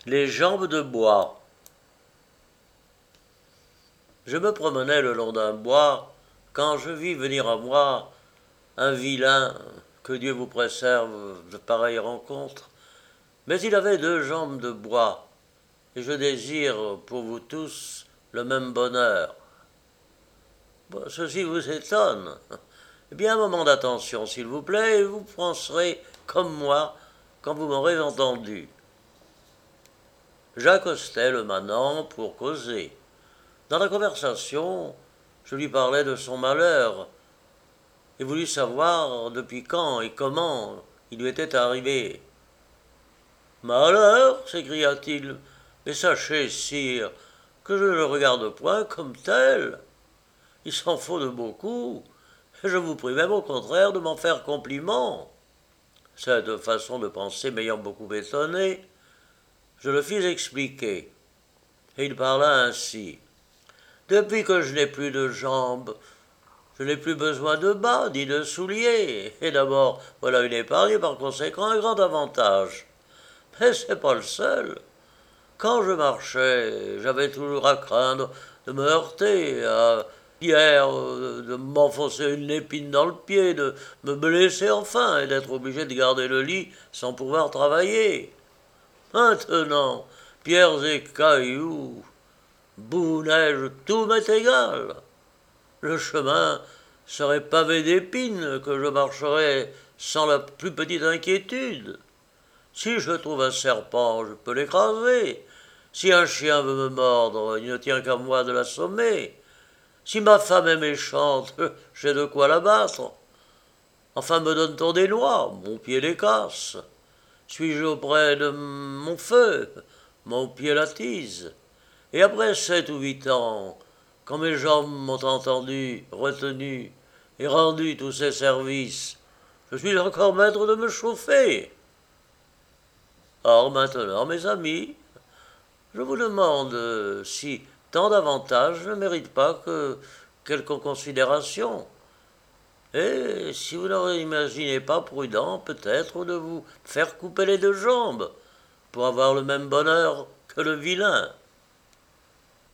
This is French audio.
Les jambes de bois. Je me promenais le long d'un bois quand je vis venir à moi un vilain, que Dieu vous préserve de pareilles rencontres, mais il avait 2 jambes de bois, et je désire pour vous tous le même bonheur. Bon, ceci vous étonne. Eh bien, un moment d'attention, s'il vous plaît, et vous penserez comme moi quand vous m'aurez entendu. J'accostai le manant pour causer. Dans la conversation, je lui parlais de son malheur et voulus savoir depuis quand et comment il lui était arrivé. Malheur s'écria-t-il, mais sachez, sire, que je ne le regarde point comme tel. Il s'en faut de beaucoup, et je vous prie même au contraire de m'en faire compliment. Cette façon de penser m'ayant beaucoup étonné, je le fis expliquer, et il parla ainsi. Depuis que je n'ai plus de jambes, je n'ai plus besoin de bas ni de souliers, et d'abord, voilà une épargne et par conséquent un grand avantage. Mais c'est pas le seul. Quand je marchais, j'avais toujours à craindre de me heurter à pierre, de m'enfoncer une épine dans le pied, de me blesser enfin et d'être obligé de garder le lit sans pouvoir travailler. Maintenant, pierres et cailloux, boue, neige, tout m'est égal. Le chemin serait pavé d'épines que je marcherais sans la plus petite inquiétude. Si je trouve un serpent, je peux l'écraser. Si un chien veut me mordre, il ne tient qu'à moi de l'assommer. Si ma femme est méchante, j'ai de quoi la battre. Enfin, me donne-t-on des noix, mon pied les casse. Suis-je auprès de mon feu, mon pied l'attise. Et après 7 ou 8 ans, quand mes jambes m'ont entendu, retenu et rendu tous ces services, je suis encore maître de me chauffer. Or maintenant, mes amis, je vous demande si tant d'avantages ne méritent pas que quelques considérations. Et si vous ne imaginez pas prudent, peut-être, de vous faire couper les 2 jambes, pour avoir le même bonheur que le vilain.